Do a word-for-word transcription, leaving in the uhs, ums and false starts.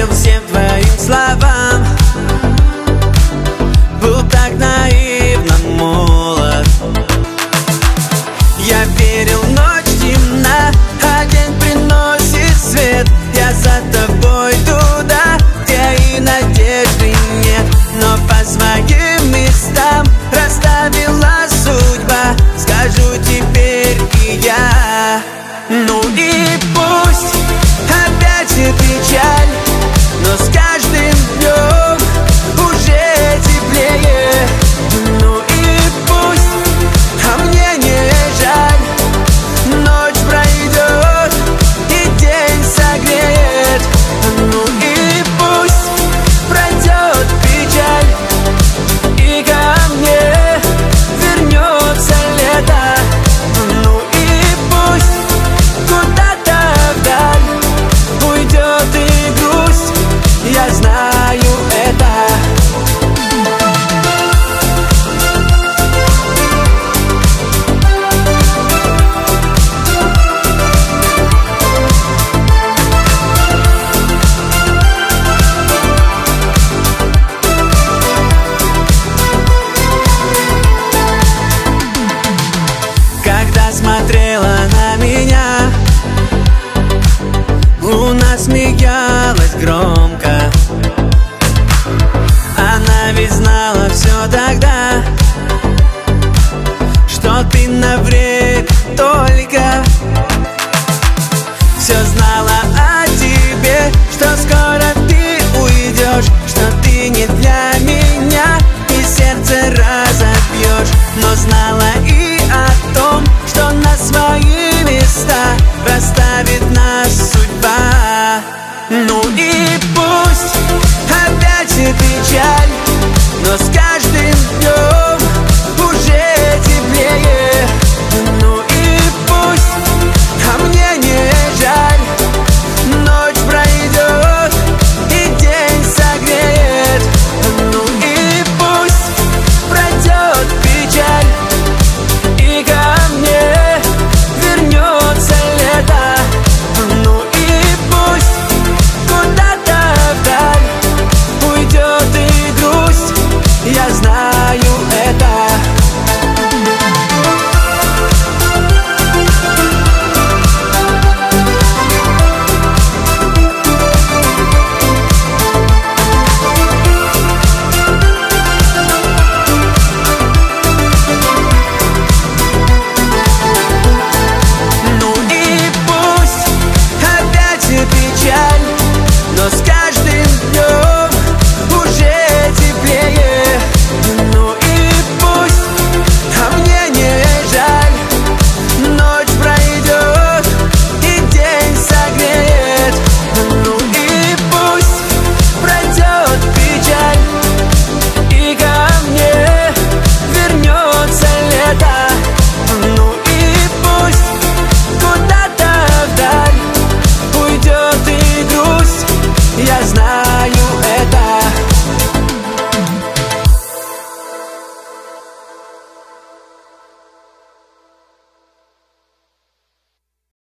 верил всем твоим словам, был так наивно молод. Я верил, ночь темна, а день приносит свет. Я за тобой туда, где и надежды нет. Но по своим местам расставила судьба. Скажу теперь и я: ну и пусть опять и печаль, но с каждым днем уже теплее. Ну и пусть, а мне не жаль, ночь пройдет и день согреет. Ну и пусть пройдет печаль, и ко мне вернется лето. Ну и пусть куда-то вдаль уйдет и грусть, я знаю это. Когда смотрела на меня, луна смеялась громко. Она ведь знала все тогда, что ты на время только. Все знала о тебе, что скоро ты уйдешь, что ты не для меня и сердце разобьешь. Но знала и о том, что на свои места расставит нас судьба. Ну и пусть опять и печаль, но скажи